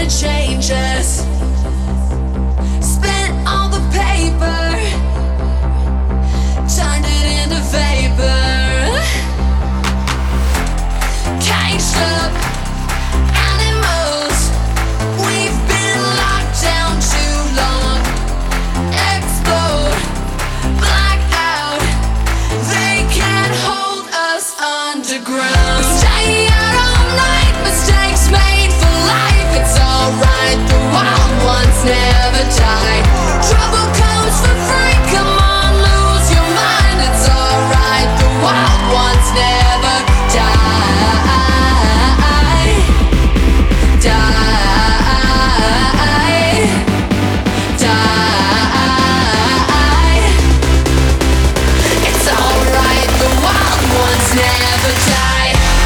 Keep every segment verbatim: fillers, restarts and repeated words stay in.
wanna change us. Spent all the paper, turned it into vapor. Caged up animals, we've been locked down too long. Explode, black out, they can't hold us underground. Stay out all night, mistakes made for life. It's alright, the wild ones never die. Trouble comes for free, come on, lose your mind. It's alright, the wild ones never die. Die, die. It's alright, the wild ones never die.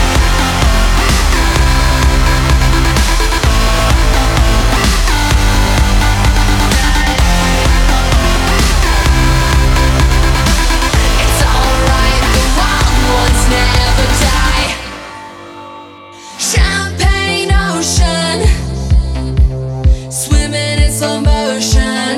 It's alright, the wild ones never die. Champagne ocean, swimming in slow motion.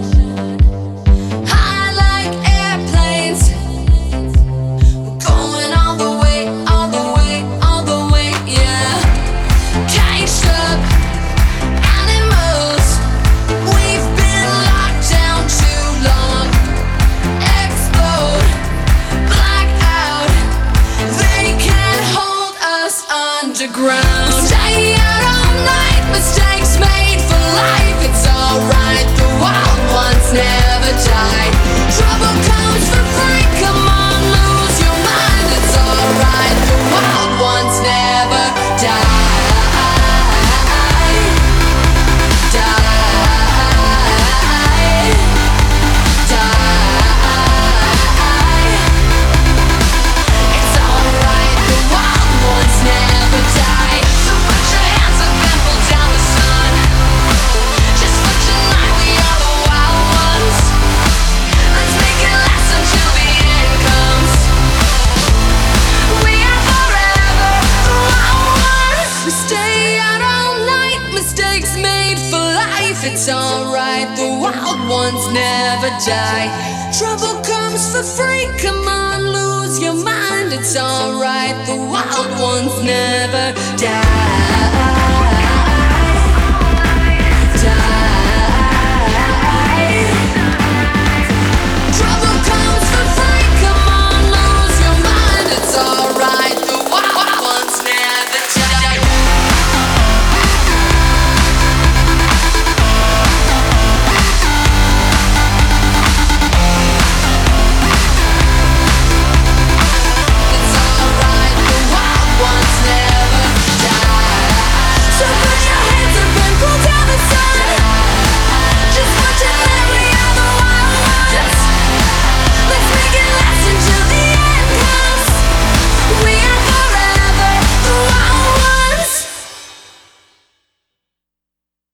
High like airplanes, we're going all the way, all the way, all the way, yeah. Caged up animals, we've been locked down too long. Explode, black out, they can't hold us underground. Stay out all night, mistakes made for life. It's alright, the wild ones never die. Trouble comes for free, come on, lose your mind. It's alright, the wild ones never die. Die, die. It's alright, the wild ones never die. So put your hands up and pull down the sun. Just for tonight, we are the wild ones. Let's make it last until the end comes. We are forever the wild ones. We stay out all night, mistakes made for life. It's alright, the wild ones never die. Trouble comes for free, come on, lose your mind. It's alright, the wild ones never die.